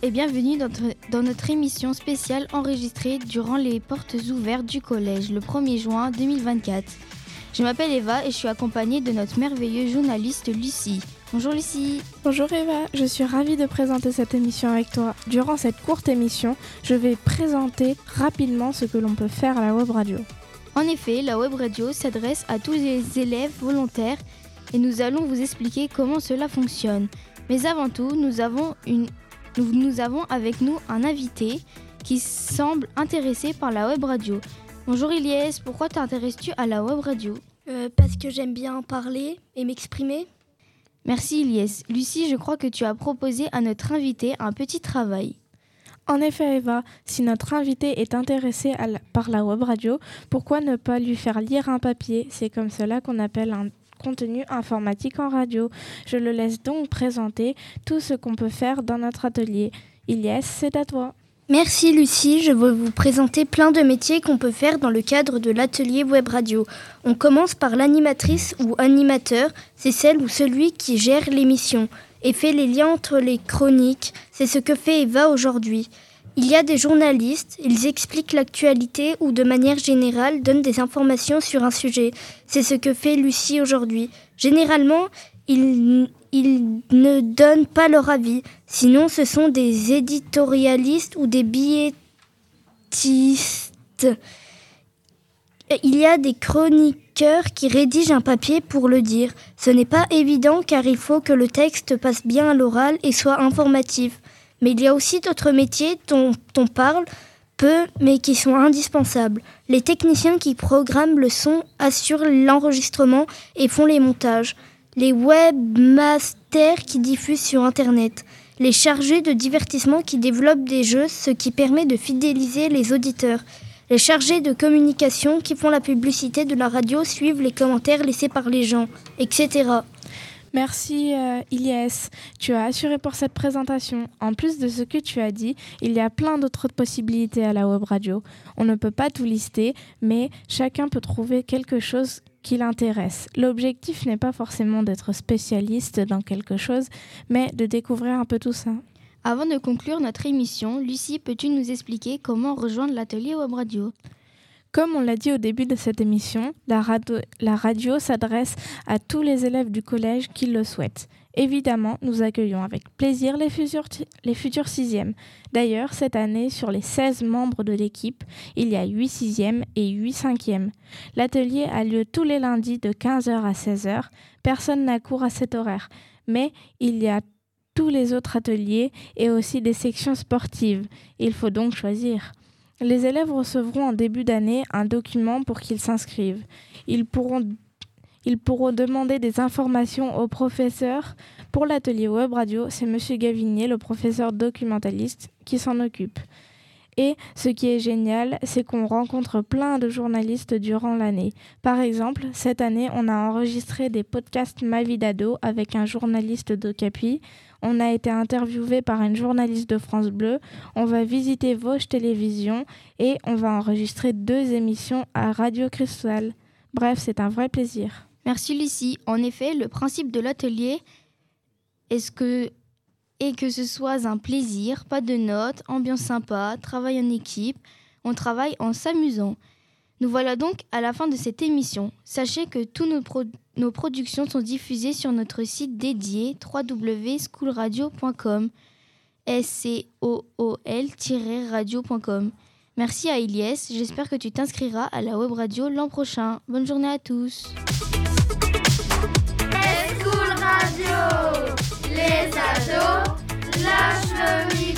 et bienvenue dans notre émission spéciale enregistrée durant les portes ouvertes du collège le 1er juin 2024. Je m'appelle Eva et je suis accompagnée de notre merveilleuse journaliste Lucie. Bonjour Lucie. Bonjour Eva, je suis ravie de présenter cette émission avec toi. Durant cette courte émission, je vais présenter rapidement ce que l'on peut faire à la web radio. En effet, la web radio s'adresse à tous les élèves volontaires et nous allons vous expliquer comment cela fonctionne. Mais avant tout, nous avons avec nous un invité qui semble intéressé par la web radio. Bonjour Ilyes, pourquoi t'intéresses-tu à la web radio ? Parce que j'aime bien parler et m'exprimer. Merci Ilyes. Lucie, je crois que tu as proposé à notre invité un petit travail. En effet Eva, si notre invité est intéressé par la web radio, pourquoi ne pas lui faire lire un papier ? C'est comme cela qu'on appelle un contenu informatique en radio. Je le laisse donc présenter tout ce qu'on peut faire dans notre atelier. Ilyes, c'est à toi. Merci Lucie, je vais vous présenter plein de métiers qu'on peut faire dans le cadre de l'atelier web radio. On commence par l'animatrice ou animateur, c'est celle ou celui qui gère l'émission et fait les liens entre les chroniques. C'est ce que fait Eva aujourd'hui. Il y a des journalistes, ils expliquent l'actualité ou de manière générale donnent des informations sur un sujet. C'est ce que fait Lucie aujourd'hui. Généralement, ils ne donnent pas leur avis. Sinon, ce sont des éditorialistes ou des billettistes. Il y a des chroniqueurs qui rédigent un papier pour le dire. Ce n'est pas évident car il faut que le texte passe bien à l'oral et soit informatif. Mais il y a aussi d'autres métiers dont on parle peu mais qui sont indispensables. Les techniciens qui programment le son, assurent l'enregistrement et font les montages. Les webmasters qui diffusent sur Internet. Les chargés de divertissement qui développent des jeux, ce qui permet de fidéliser les auditeurs. Les chargés de communication qui font la publicité de la radio, suivent les commentaires laissés par les gens, etc. Merci Ilyes, tu as assuré pour cette présentation. En plus de ce que tu as dit, il y a plein d'autres possibilités à la web radio. On ne peut pas tout lister, mais chacun peut trouver quelque chose qui l'intéresse. L'objectif n'est pas forcément d'être spécialiste dans quelque chose, mais de découvrir un peu tout ça. Avant de conclure notre émission, Lucie, peux-tu nous expliquer comment rejoindre l'atelier web radio ? Comme on l'a dit au début de cette émission, la radio s'adresse à tous les élèves du collège qui le souhaitent. Évidemment, nous accueillons avec plaisir les futurs 6e. D'ailleurs, cette année, sur les 16 membres de l'équipe, il y a 8 6e et 8 5e. L'atelier a lieu tous les lundis de 15h à 16h. Personne n'a cours à cet horaire. Mais il y a tous les autres ateliers et aussi des sections sportives. Il faut donc choisir. Les élèves recevront en début d'année un document pour qu'ils s'inscrivent. Ils pourront demander des informations au professeur. Pour l'atelier web radio, c'est M. Gavinier, le professeur documentaliste, qui s'en occupe. Et ce qui est génial, c'est qu'on rencontre plein de journalistes durant l'année. Par exemple, cette année, on a enregistré des podcasts Ma vie d'ado avec un journaliste d'Ocapi. On a été interviewé par une journaliste de France Bleu. On va visiter Vosges Télévision et on va enregistrer 2 émissions à Radio Cristal. Bref, c'est un vrai plaisir. Merci Lucie. En effet, le principe de l'atelier est que ce soit un plaisir, pas de notes, ambiance sympa, travail en équipe, on travaille en s'amusant. Nous voilà donc à la fin de cette émission. Sachez que toutes nos productions sont diffusées sur notre site dédié www.schoolradio.com SCOOL-radio.com. Merci à Ilyes, j'espère que tu t'inscriras à la web radio l'an prochain. Bonne journée à tous. School Radio, les ados, lâche le micro.